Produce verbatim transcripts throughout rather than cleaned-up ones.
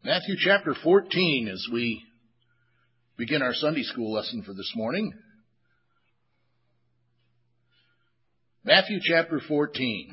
Matthew chapter fourteen as we begin our Sunday school lesson for this morning. Matthew chapter fourteen.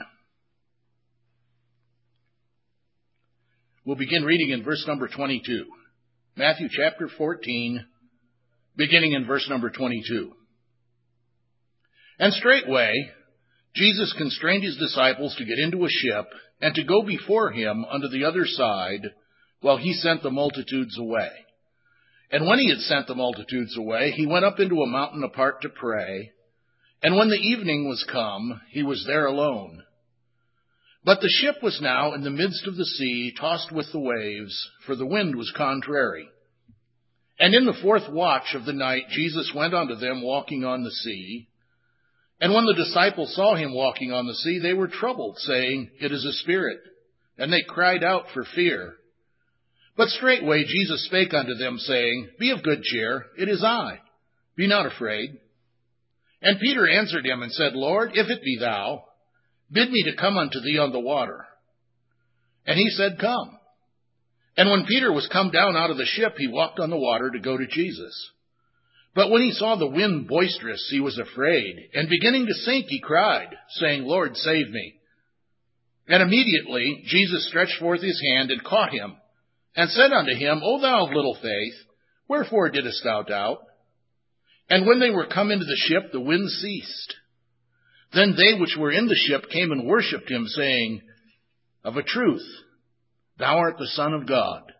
We'll begin reading in verse number twenty-two. Matthew chapter fourteen, beginning in verse number twenty-two. And straightway Jesus constrained his disciples to get into a ship and to go before him unto the other side, while he sent the multitudes away. And when he had sent the multitudes away, he went up into a mountain apart to pray. And when the evening was come, he was there alone. But the ship was now in the midst of the sea, tossed with the waves, for the wind was contrary. And in the fourth watch of the night, Jesus went unto them walking on the sea. And when the disciples saw him walking on the sea, they were troubled, saying, It is a spirit. And they cried out for fear. But straightway Jesus spake unto them, saying, Be of good cheer, it is I. Be not afraid. And Peter answered him and said, Lord, if it be thou, bid me to come unto thee on the water. And he said, Come. And when Peter was come down out of the ship, he walked on the water to go to Jesus. But when he saw the wind boisterous, he was afraid, and beginning to sink, he cried, saying, Lord, save me. And immediately Jesus stretched forth his hand and caught him, and said unto him, O thou of little faith, wherefore didst thou doubt? And when they were come into the ship, the wind ceased. Then they which were in the ship came and worshipped him, saying, Of a truth, thou art the Son of God.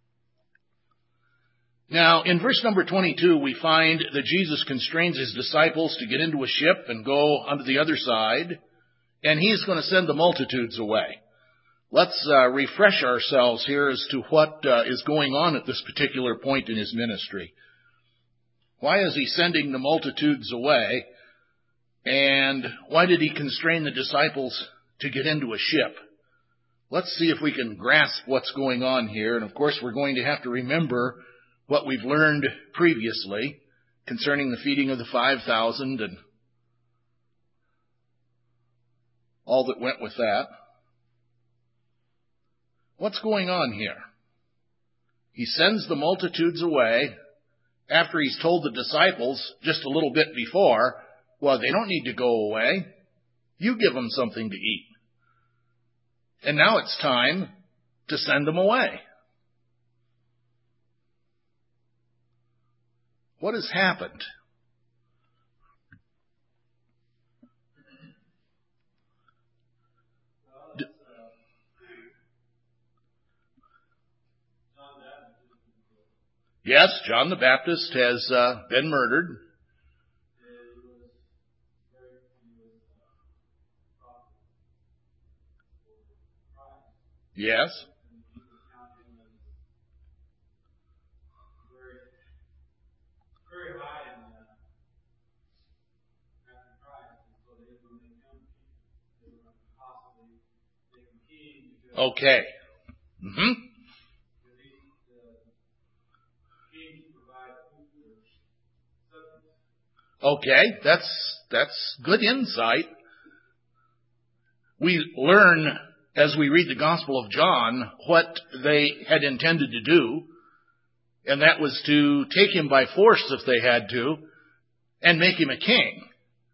Now, in verse number twenty-two, we find that Jesus constrains his disciples to get into a ship and go unto the other side, and he's going to send the multitudes away. Let's uh, refresh ourselves here as to what uh, is going on at this particular point in his ministry. Why is he sending the multitudes away? And why did he constrain the disciples to get into a ship? Let's see if we can grasp what's going on here. And of course, we're going to have to remember what we've learned previously concerning the feeding of the five thousand and all that went with that. What's going on here? He sends the multitudes away after he's told the disciples just a little bit before, well, they don't need to go away. You give them something to eat. And now it's time to send them away. What has happened? Yes, John the Baptist has uh, been murdered. Yes. Okay. Mm-hmm. Okay, that's that's good insight. We learn as we read the Gospel of John what they had intended to do, and that was to take him by force if they had to, and make him a king.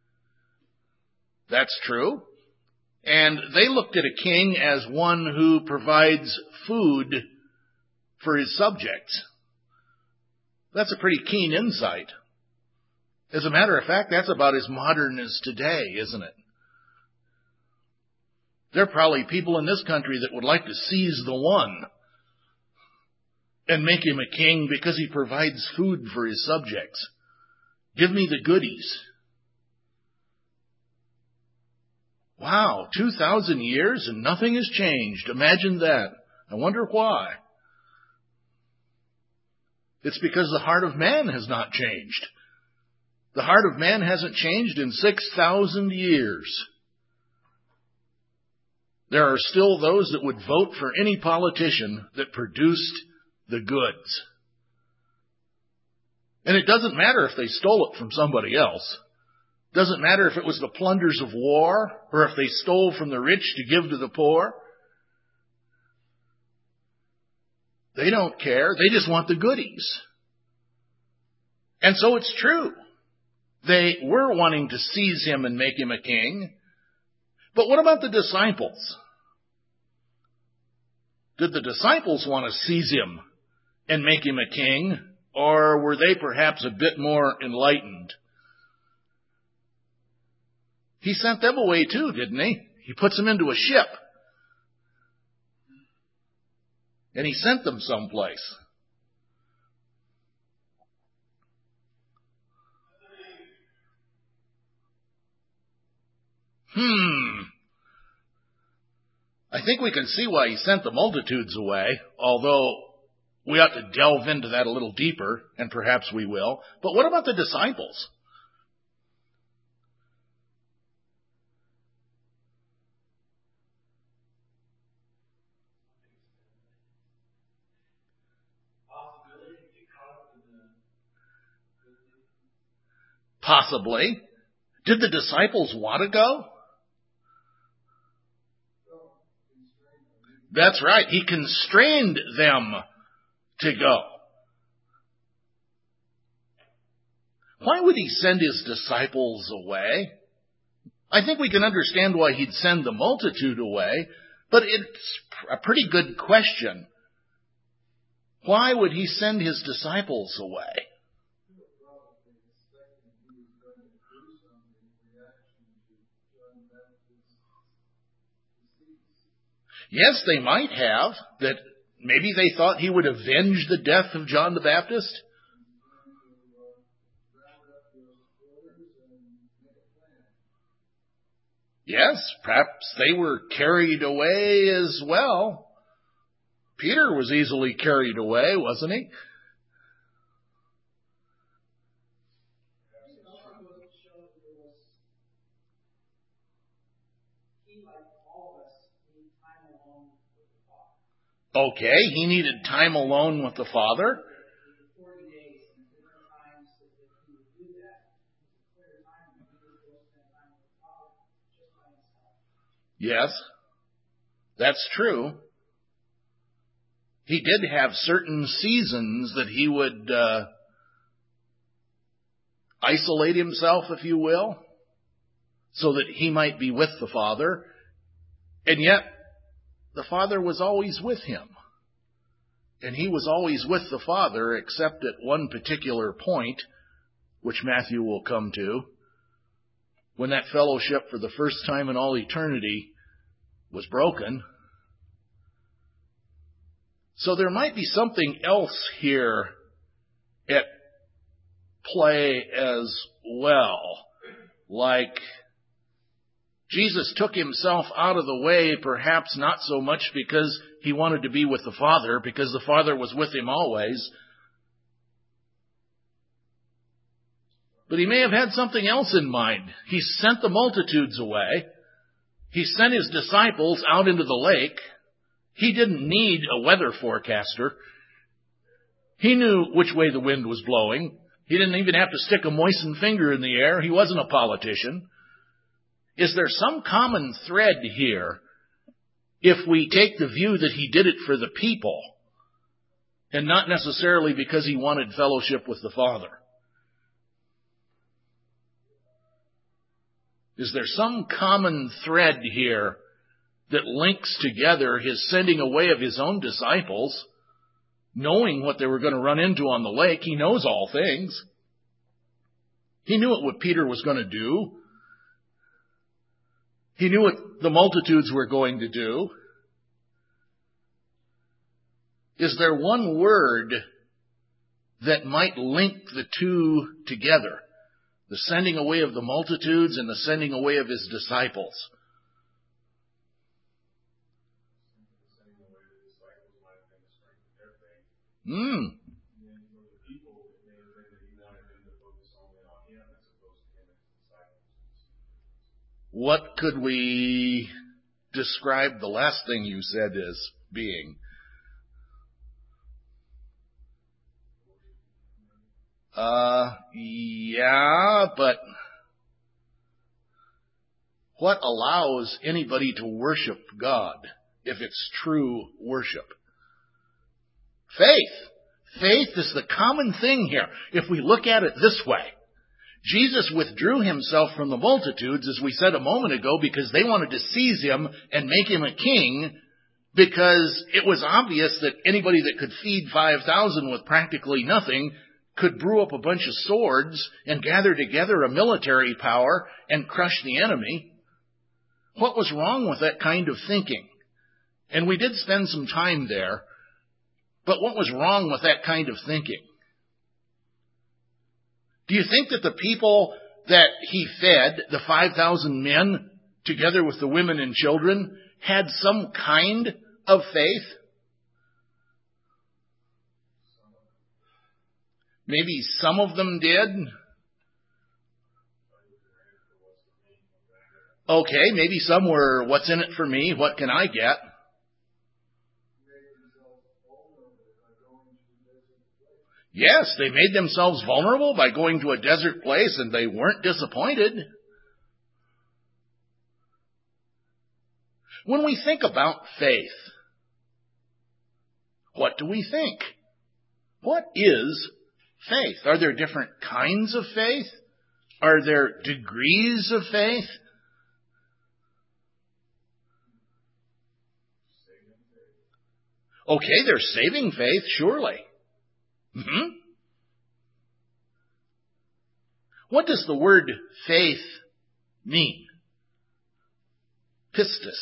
That's true. And they looked at a king as one who provides food for his subjects. That's a pretty keen insight. As a matter of fact, that's about as modern as today, isn't it? There are probably people in this country that would like to seize the one and make him a king because he provides food for his subjects. Give me the goodies. Wow, two thousand years and nothing has changed. Imagine that. I wonder why. It's because the heart of man has not changed. The heart of man hasn't changed in six thousand years. There are still those that would vote for any politician that produced the goods. And it doesn't matter if they stole it from somebody else. Doesn't matter if it was the plunders of war or if they stole from the rich to give to the poor. They don't care. They just want the goodies. And so it's true. They were wanting to seize him and make him a king. But what about the disciples? Did the disciples want to seize him and make him a king? Or were they perhaps a bit more enlightened? He sent them away too, didn't he? He puts them into a ship. And he sent them someplace. Hmm. I think we can see why he sent the multitudes away, although we ought to delve into that a little deeper, and perhaps we will. But what about the disciples? Possibly. Did the disciples want to go? That's right. He constrained them to go. Why would he send his disciples away? I think we can understand why he'd send the multitude away, but it's a pretty good question. Why would he send his disciples away? Yes, they might have, that maybe they thought he would avenge the death of John the Baptist. Yes, perhaps they were carried away as well. Peter was easily carried away, wasn't he? Okay, he needed time alone with the Father. Yes, that's true. He did have certain seasons that he would uh, isolate himself, if you will, so that he might be with the Father. And yet, the Father was always with him. And he was always with the Father, except at one particular point, which Matthew will come to, when that fellowship for the first time in all eternity was broken. So there might be something else here at play as well. Like Jesus took himself out of the way, perhaps not so much because he wanted to be with the Father, because the Father was with him always. But he may have had something else in mind. He sent the multitudes away. He sent his disciples out into the lake. He didn't need a weather forecaster. He knew which way the wind was blowing. He didn't even have to stick a moistened finger in the air. He wasn't a politician. Is there some common thread here if we take the view that he did it for the people and not necessarily because he wanted fellowship with the Father? Is there some common thread here that links together his sending away of his own disciples, knowing what they were going to run into on the lake? He knows all things. He knew what Peter was going to do. He knew what the multitudes were going to do. Is there one word that might link the two together? The sending away of the multitudes and the sending away of his disciples. Hmm. What could we describe the last thing you said as being? Uh, yeah, but what allows anybody to worship God if it's true worship? Faith. Faith is the common thing here. If we look at it this way, Jesus withdrew himself from the multitudes, as we said a moment ago, because they wanted to seize him and make him a king, because it was obvious that anybody that could feed five thousand with practically nothing could brew up a bunch of swords and gather together a military power and crush the enemy. What was wrong with that kind of thinking? And we did spend some time there, but what was wrong with that kind of thinking? Do you think that the people that he fed, the five thousand men, together with the women and children, had some kind of faith? Maybe some of them did. Okay, maybe some were, what's in it for me? What can I get? Yes, they made themselves vulnerable by going to a desert place, and they weren't disappointed. When we think about faith, what do we think? What is faith? Are there different kinds of faith? Are there degrees of faith? Okay, there's saving faith, surely. Mm-hmm. What does the word faith mean? Pistis.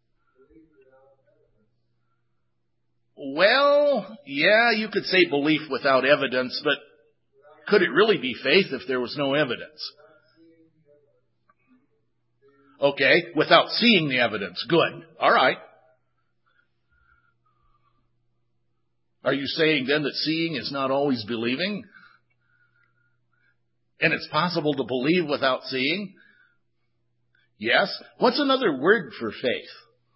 Well, yeah, you could say belief without evidence, but could it really be faith if there was no evidence? Okay, without seeing the evidence. Good. All right. Are you saying then that seeing is not always believing? And it's possible to believe without seeing? Yes. What's another word for faith?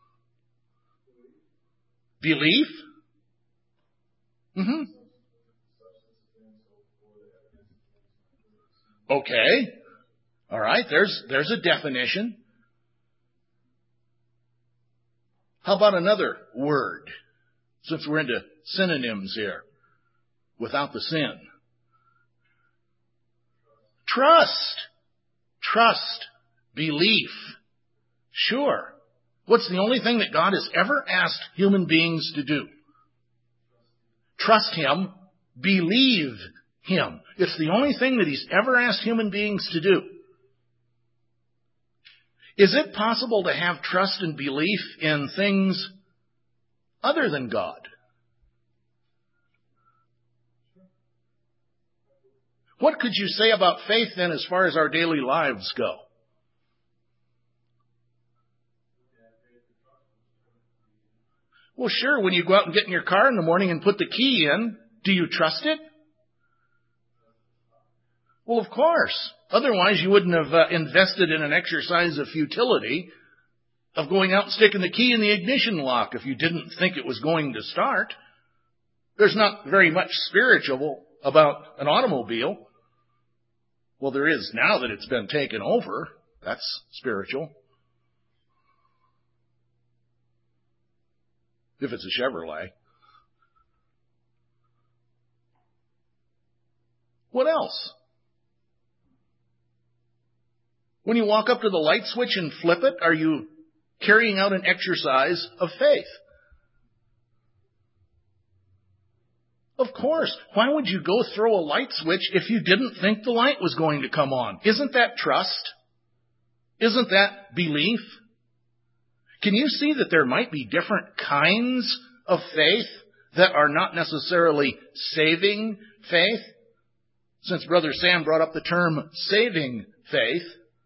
Belief? Mm-hmm. Okay. All right, there's, there's a definition. How about another word? Since we're into synonyms here, without the sin. Trust. Trust. Belief. Sure. What's the only thing that God has ever asked human beings to do? Trust Him. Believe Him. It's the only thing that He's ever asked human beings to do. Is it possible to have trust and belief in things other than God? What could you say about faith then as far as our daily lives go? Well, sure, when you go out and get in your car in the morning and put the key in, do you trust it? Well, of course. Otherwise, you wouldn't have uh, invested in an exercise of futility of going out and sticking the key in the ignition lock if you didn't think it was going to start. There's not very much spiritual about an automobile. Well, there is now that it's been taken over. That's spiritual. If it's a Chevrolet. What else? When you walk up to the light switch and flip it, are you carrying out an exercise of faith? Of course. Why would you go throw a light switch if you didn't think the light was going to come on? Isn't that trust? Isn't that belief? Can you see that there might be different kinds of faith that are not necessarily saving faith? Since Brother Sam brought up the term saving faith.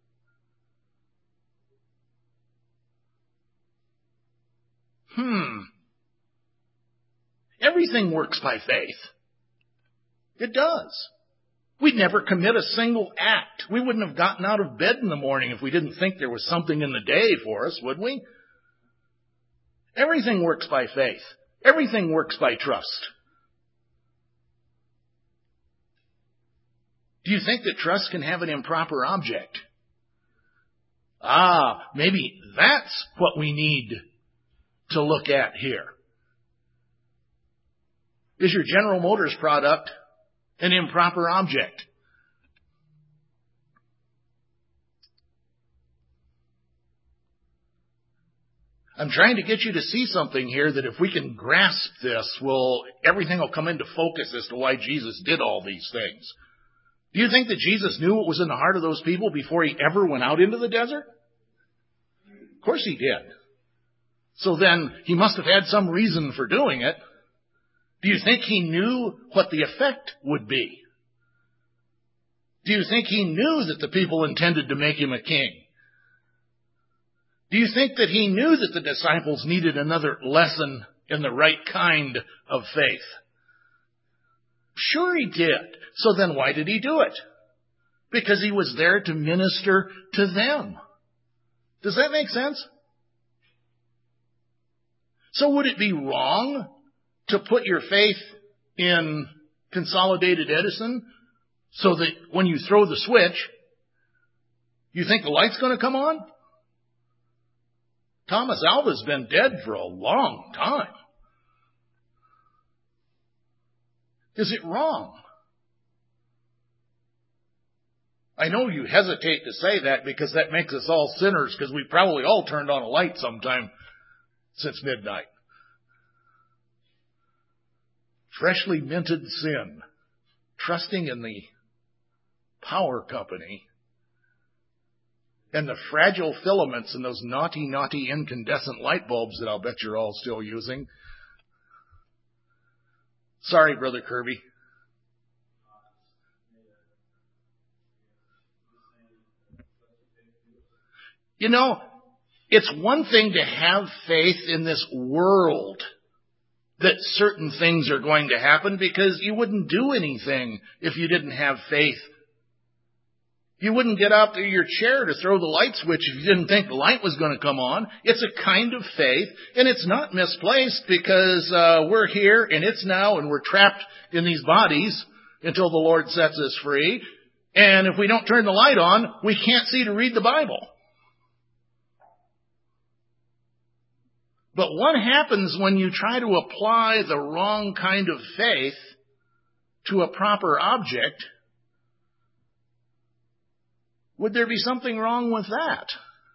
Hmm. Everything works by faith. It does. We'd never commit a single act. We wouldn't have gotten out of bed in the morning if we didn't think there was something in the day for us, would we? Everything works by faith. Everything works by trust. Do you think that trust can have an improper object? Ah, maybe that's what we need to look at here. Is your General Motors product an improper object? I'm trying to get you to see something here that if we can grasp this, well, everything will come into focus as to why Jesus did all these things. Do you think that Jesus knew what was in the heart of those people before he ever went out into the desert? Of course he did. So then he must have had some reason for doing it. Do you think he knew what the effect would be? Do you think he knew that the people intended to make him a king? Do you think that he knew that the disciples needed another lesson in the right kind of faith? Sure he did. So then why did he do it? Because he was there to minister to them. Does that make sense? So would it be wrong to put your faith in Consolidated Edison so that when you throw the switch, you think the light's going to come on? Thomas Alva's been dead for a long time. Is it wrong? I know you hesitate to say that because that makes us all sinners, because we probably all turned on a light sometime since midnight. Freshly minted sin, trusting in the power company and the fragile filaments in those naughty, naughty incandescent light bulbs that I'll bet you're all still using. Sorry, Brother Kirby. You know, it's one thing to have faith in this world that certain things are going to happen, because you wouldn't do anything if you didn't have faith. You wouldn't get out of your chair to throw the light switch if you didn't think the light was going to come on. It's a kind of faith, and it's not misplaced, because uh, we're here and it's now, and we're trapped in these bodies until the Lord sets us free. And if we don't turn the light on, we can't see to read the Bible. But what happens when you try to apply the wrong kind of faith to a proper object? Would there be something wrong with that?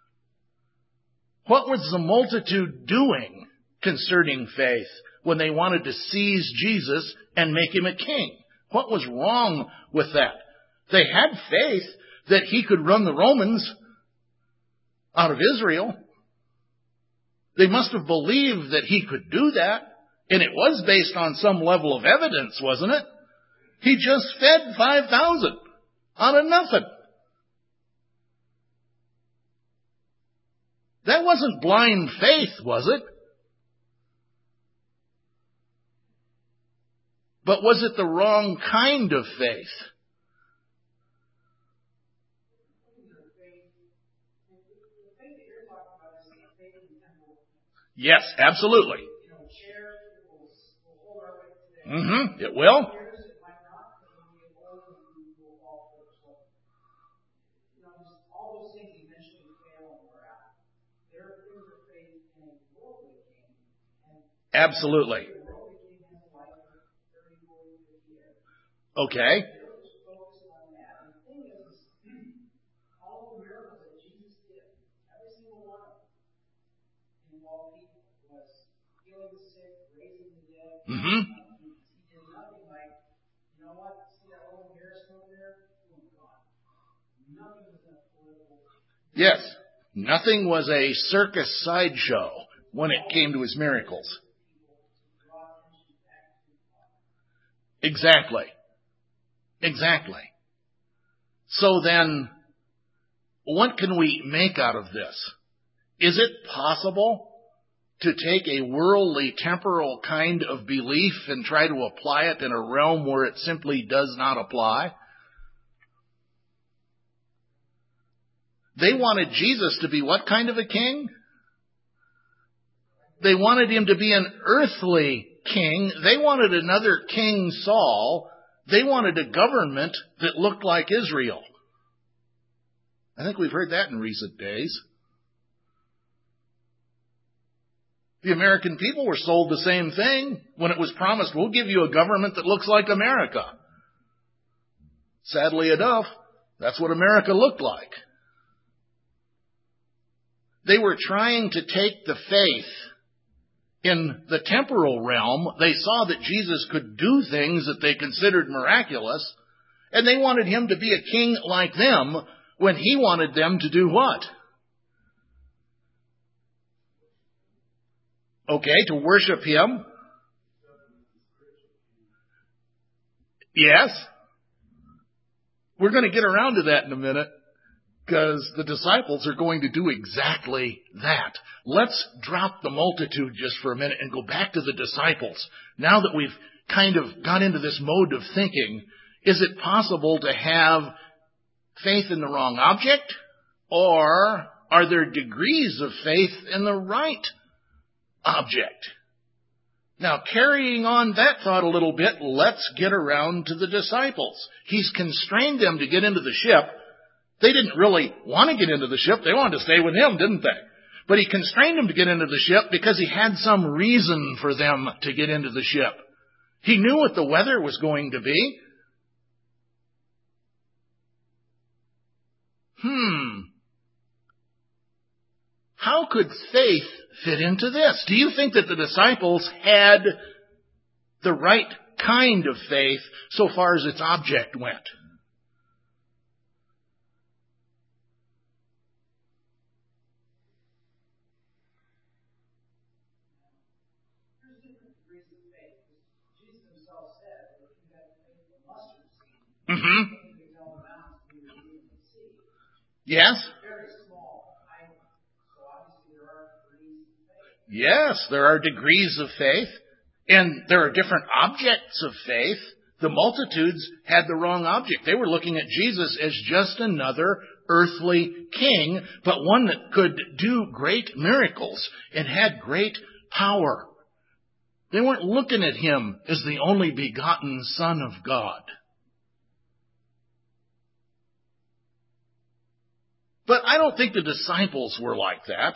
What was the multitude doing concerning faith when they wanted to seize Jesus and make him a king? What was wrong with that? They had faith that he could run the Romans out of Israel. They must have believed that he could do that, and it was based on some level of evidence, wasn't it? He just fed five thousand out of nothing. That wasn't blind faith, was it? But was it the wrong kind of faith? Yes, absolutely. Mm-hmm. It will. Absolutely. Okay. Mm-hmm. Yes. Nothing was a circus sideshow when it came to his miracles. Exactly. Exactly. So then, what can we make out of this? Is it possible to take a worldly, temporal kind of belief and try to apply it in a realm where it simply does not apply? They wanted Jesus to be what kind of a king? They wanted him to be an earthly king. They wanted another King Saul. They wanted a government that looked like Israel. I think we've heard that in recent days. The American people were sold the same thing when it was promised, we'll give you a government that looks like America. Sadly enough, that's what America looked like. They were trying to take the faith in the temporal realm. They saw that Jesus could do things that they considered miraculous, and they wanted him to be a king like them when he wanted them to do what? Okay, to worship him. Yes. We're going to get around to that in a minute, because the disciples are going to do exactly that. Let's drop the multitude just for a minute and go back to the disciples. Now that we've kind of got into this mode of thinking, is it possible to have faith in the wrong object? Or are there degrees of faith in the right object? Now, carrying on that thought a little bit, let's get around to the disciples. He's constrained them to get into the ship. They didn't really want to get into the ship. They wanted to stay with him, didn't they? But he constrained them to get into the ship because he had some reason for them to get into the ship. He knew what the weather was going to be. Hmm. How could faith fit into this? Do you think that the disciples had the right kind of faith so far as its object went? Mm-hmm. Yes? Yes, there are degrees of faith, and there are different objects of faith. The multitudes had the wrong object. They were looking at Jesus as just another earthly king, but one that could do great miracles and had great power. They weren't looking at him as the only begotten Son of God. But I don't think the disciples were like that.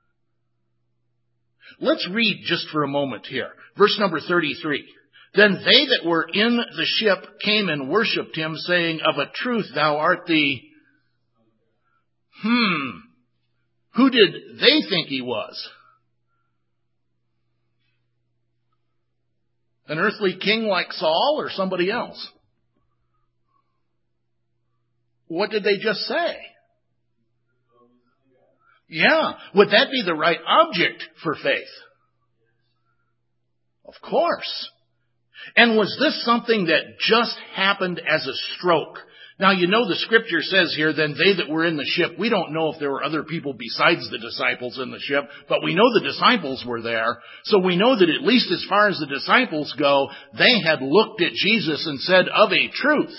Let's read just for a moment here. Verse number thirty-three. Then they that were in the ship came and worshipped him, saying, Of a truth thou art the... Hmm. Who did they think he was? An earthly king like Saul or somebody else? What did they just say? Yeah. Would that be the right object for faith? Of course. And was this something that just happened as a stroke? Now, you know the scripture says here, then they that were in the ship, we don't know if there were other people besides the disciples in the ship, but we know the disciples were there. So we know that at least as far as the disciples go, they had looked at Jesus and said, Of a truth,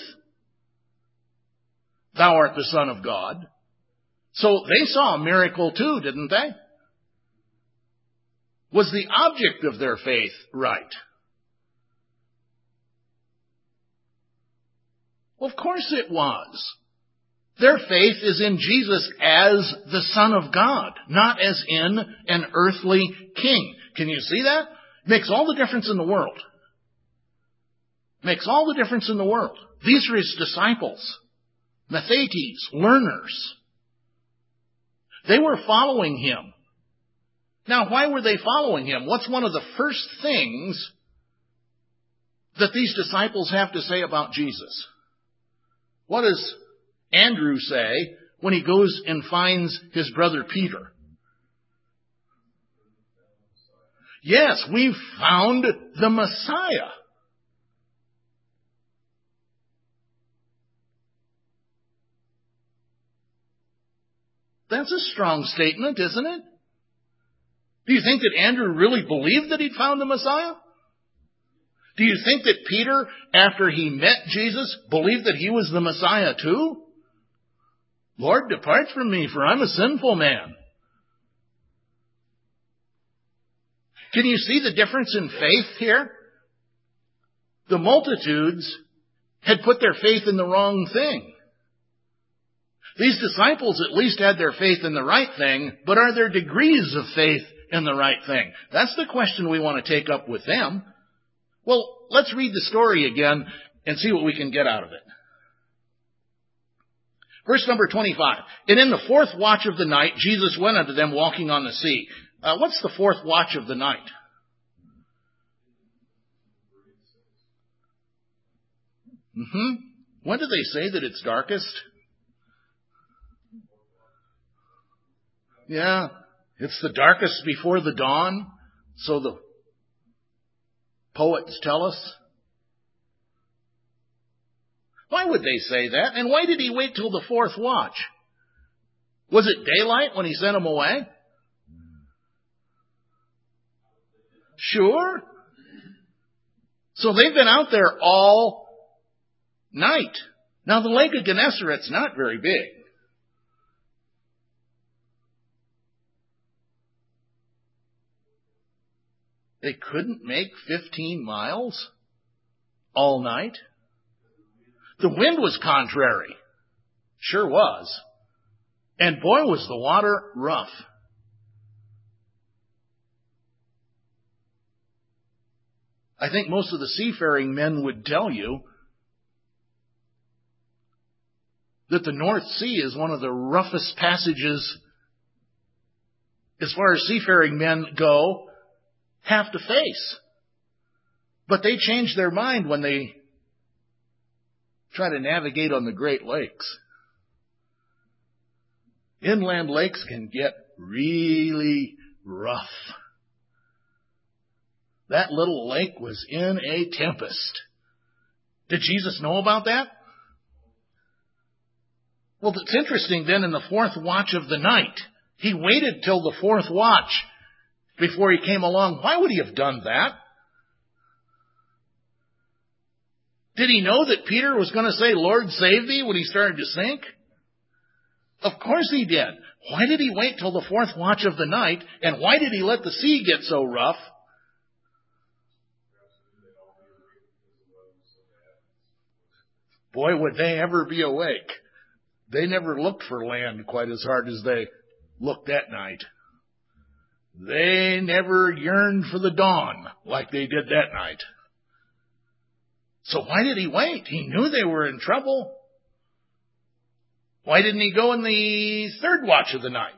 thou art the Son of God. So they saw a miracle too, didn't they? Was the object of their faith right? Well, of course it was. Their faith is in Jesus as the Son of God, not as in an earthly king. Can you see that? Makes all the difference in the world. Makes all the difference in the world. These are his disciples. Mathetes, learners. They were following him. Now, why were they following him? What's one of the first things that these disciples have to say about Jesus? What does Andrew say when he goes and finds his brother Peter? Yes, we've found the Messiah. That's a strong statement, isn't it? Do you think that Andrew really believed that he'd found the Messiah? Do you think that Peter, after he met Jesus, believed that he was the Messiah too? Lord, depart from me, for I'm a sinful man. Can you see the difference in faith here? The multitudes had put their faith in the wrong thing. These disciples at least had their faith in the right thing, but are there degrees of faith in the right thing? That's the question we want to take up with them. Well, let's read the story again and see what we can get out of it. Verse number twenty-five. And in the fourth watch of the night, Jesus went unto them walking on the sea. Uh, what's the fourth watch of the night? Mm-hmm. When do they say that it's darkest? Yeah, it's the darkest before the dawn, so the poets tell us. Why would they say that? And why did he wait till the fourth watch? Was it daylight when he sent them away? Sure. So they've been out there all night. Now the Lake of Gennesaret's not very big. They couldn't make fifteen miles all night. The wind was contrary. Sure was. And boy, was the water rough. I think most of the seafaring men would tell you that the North Sea is one of the roughest passages as far as seafaring men go have to face. But they change their mind when they try to navigate on the Great Lakes. Inland lakes can get really rough. That little lake was in a tempest. Did Jesus know about that? Well, it's interesting then in the fourth watch of the night. He waited till the fourth watch before he came along. Why would he have done that? Did he know that Peter was going to say, Lord, save thee, when he started to sink? Of course he did. Why did he wait till the fourth watch of the night? And why did he let the sea get so rough? Boy, would they ever be awake. They never looked for land quite as hard as they looked that night. They never yearned for the dawn like they did that night. So why did he wait? He knew they were in trouble. Why didn't he go in the third watch of the night?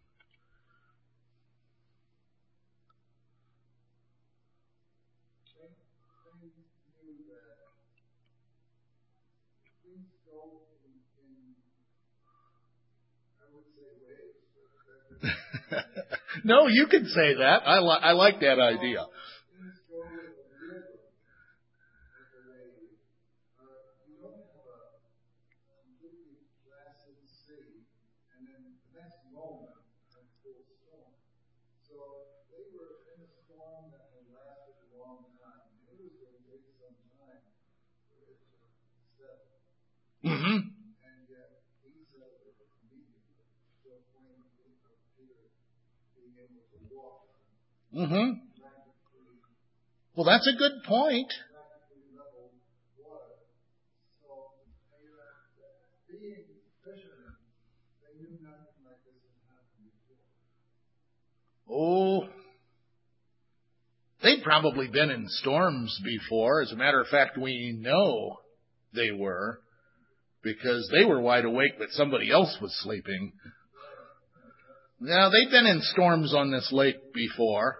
No, you can say that. I, li- I like that idea. Mm-hmm. Mm-hmm. Well, that's a good point. Oh, they'd probably been in storms before. As a matter of fact, we know they were, because they were wide awake, but somebody else was sleeping. Now, they've been in storms on this lake before.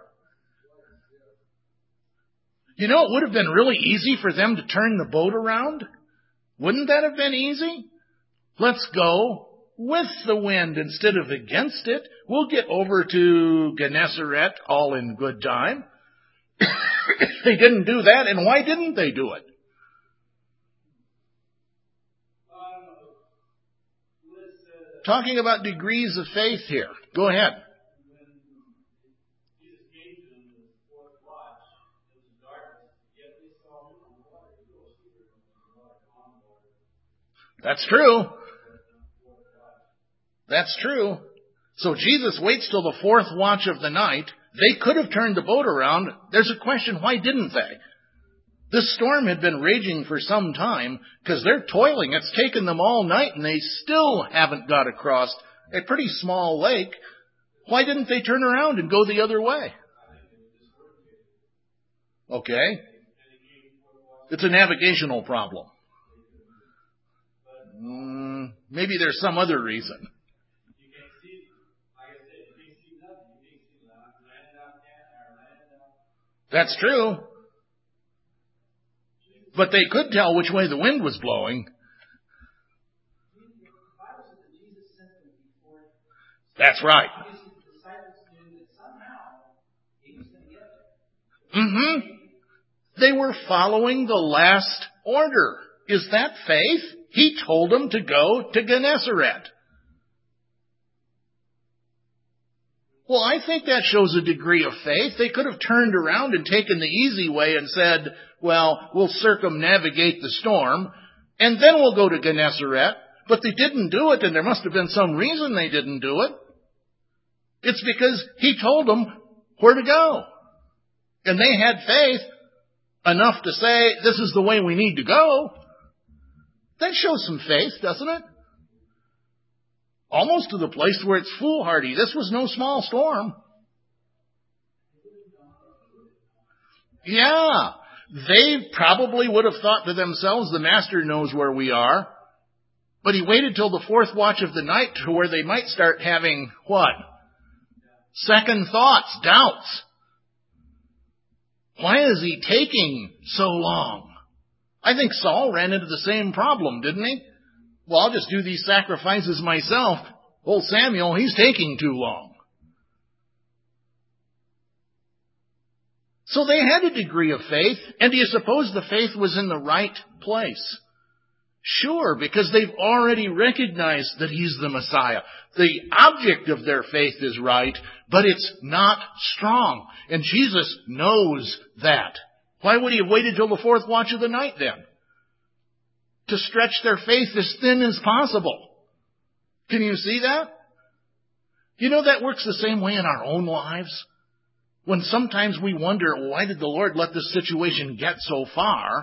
You know, it would have been really easy for them to turn the boat around. Wouldn't that have been easy? Let's go with the wind instead of against it. We'll get over to Gennesaret all in good time. They didn't do that, and why didn't they do it? Talking about degrees of faith here. Go ahead. That's true. That's true. So Jesus waits till the fourth watch of the night. They could have turned the boat around. There's a question, why didn't they? This storm had been raging for some time because they're toiling. It's taken them all night and they still haven't got across a pretty small lake. Why didn't they turn around and go the other way? Okay. It's a navigational problem. Mm, maybe there's some other reason. That's true. But they could tell which way the wind was blowing. That's right. Mm-hmm. They were following the last order. Is that faith? He told them to go to Gennesaret. Well, I think that shows a degree of faith. They could have turned around and taken the easy way and said, well, we'll circumnavigate the storm, and then we'll go to Gennesaret. But they didn't do it, and there must have been some reason they didn't do it. It's because he told them where to go. And they had faith enough to say, this is the way we need to go. That shows some faith, doesn't it? Almost to the place where it's foolhardy. This was no small storm. Yeah, they probably would have thought to themselves, the master knows where we are. But he waited till the fourth watch of the night to where they might start having, what? Second thoughts, doubts. Why is he taking so long? I think Saul ran into the same problem, didn't he? Well, I'll just do these sacrifices myself. Old Samuel, he's taking too long. So they had a degree of faith, and do you suppose the faith was in the right place? Sure, because they've already recognized that he's the Messiah. The object of their faith is right, but it's not strong. And Jesus knows that. Why would he have waited till the fourth watch of the night then? To stretch their faith as thin as possible. Can you see that? You know that works the same way in our own lives. When sometimes we wonder, why did the Lord let this situation get so far?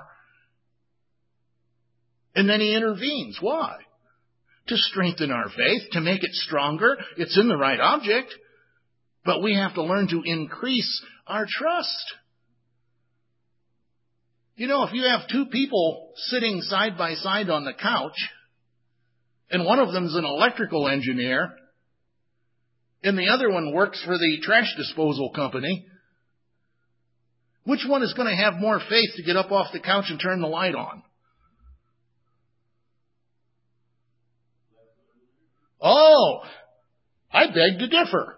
And then he intervenes. Why? To strengthen our faith, to make it stronger. It's in the right object. But we have to learn to increase our trust. You know, if you have two people sitting side by side on the couch, and one of them's an electrical engineer, and the other one works for the trash disposal company, which one is going to have more faith to get up off the couch and turn the light on? Oh, I beg to differ.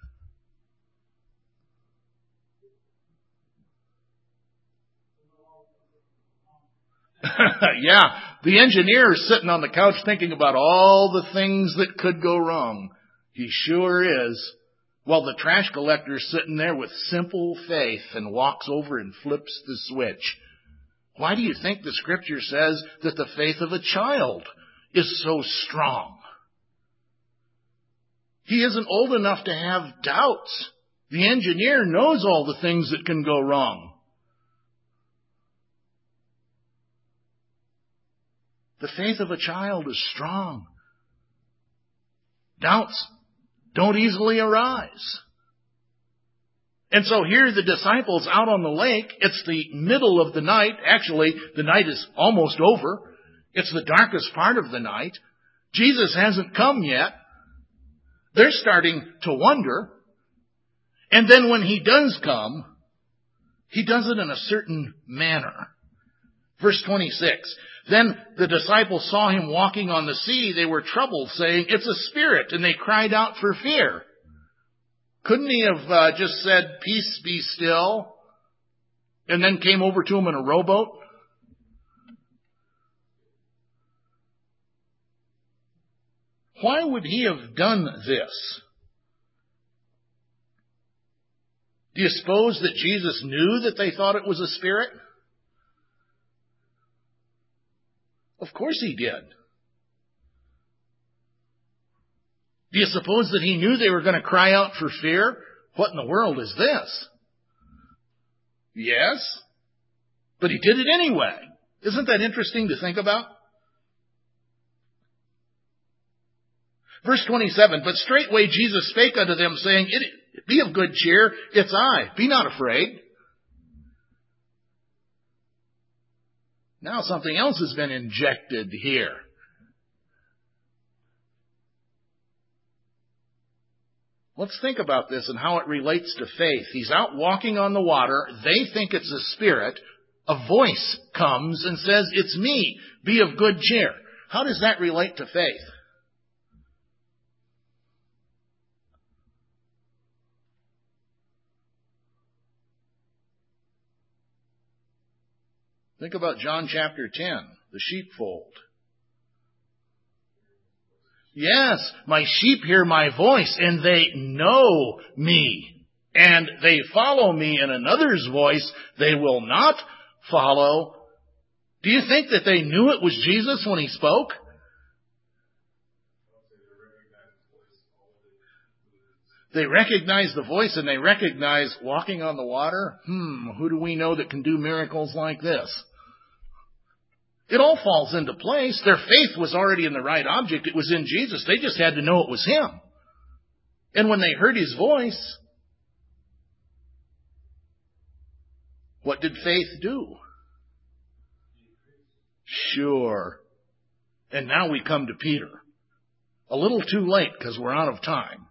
Yeah, the engineer is sitting on the couch thinking about all the things that could go wrong. He sure is. While the trash collector's sitting there with simple faith and walks over and flips the switch. Why do you think the scripture says that the faith of a child is so strong? He isn't old enough to have doubts. The engineer knows all the things that can go wrong. The faith of a child is strong. Doubts don't easily arise. And so here are the disciples out on the lake. It's the middle of the night. Actually, the night is almost over. It's the darkest part of the night. Jesus hasn't come yet. They're starting to wonder. And then when he does come, he does it in a certain manner. Verse twenty-six. Then the disciples saw him walking on the sea. They were troubled, saying, "It's a spirit," and they cried out for fear. Couldn't he have uh, just said, "Peace, be still," and then came over to him in a rowboat? Why would he have done this? Do you suppose that Jesus knew that they thought it was a spirit? Of course he did. Do you suppose that he knew they were going to cry out for fear? What in the world is this? Yes, but he did it anyway. Isn't that interesting to think about? Verse twenty-seven, but straightway Jesus spake unto them, saying, it, Be of good cheer, it's I, be not afraid. Now something else has been injected here. Let's think about this and how it relates to faith. He's out walking on the water. They think it's a spirit. A voice comes and says, it's me. Be of good cheer. How does that relate to faith? Think about John chapter ten, the sheepfold. Yes, my sheep hear my voice, and they know me. And they follow me, and another's voice they will not follow. Do you think that they knew it was Jesus when he spoke? They recognize the voice, and they recognize walking on the water. Hmm, who do we know that can do miracles like this? It all falls into place. Their faith was already in the right object. It was in Jesus. They just had to know it was him. And when they heard his voice, what did faith do? Sure. And now we come to Peter. A little too late because we're out of time.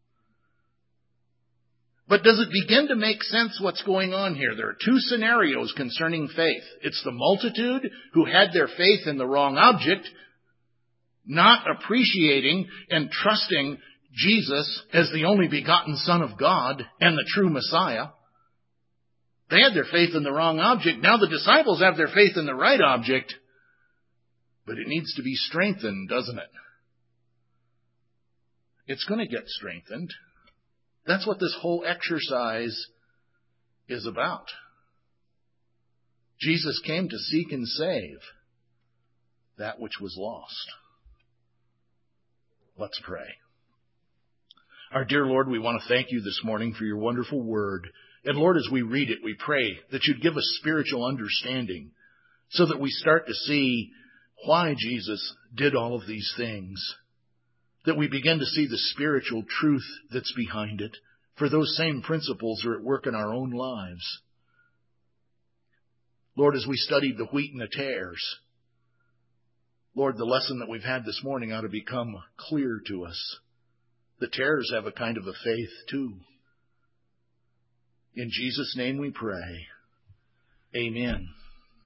But does it begin to make sense what's going on here? There are two scenarios concerning faith. It's the multitude who had their faith in the wrong object, not appreciating and trusting Jesus as the only begotten Son of God and the true Messiah. They had their faith in the wrong object. Now the disciples have their faith in the right object, but it needs to be strengthened, doesn't it? It's going to get strengthened. That's what this whole exercise is about. Jesus came to seek and save that which was lost. Let's pray. Our dear Lord, we want to thank you this morning for your wonderful word. And Lord, as we read it, we pray that you'd give us spiritual understanding so that we start to see why Jesus did all of these things. That we begin to see the spiritual truth that's behind it, for those same principles are at work in our own lives. Lord, as we studied the wheat and the tares, Lord, the lesson that we've had this morning ought to become clear to us. The tares have a kind of a faith too. In Jesus' name we pray. Amen.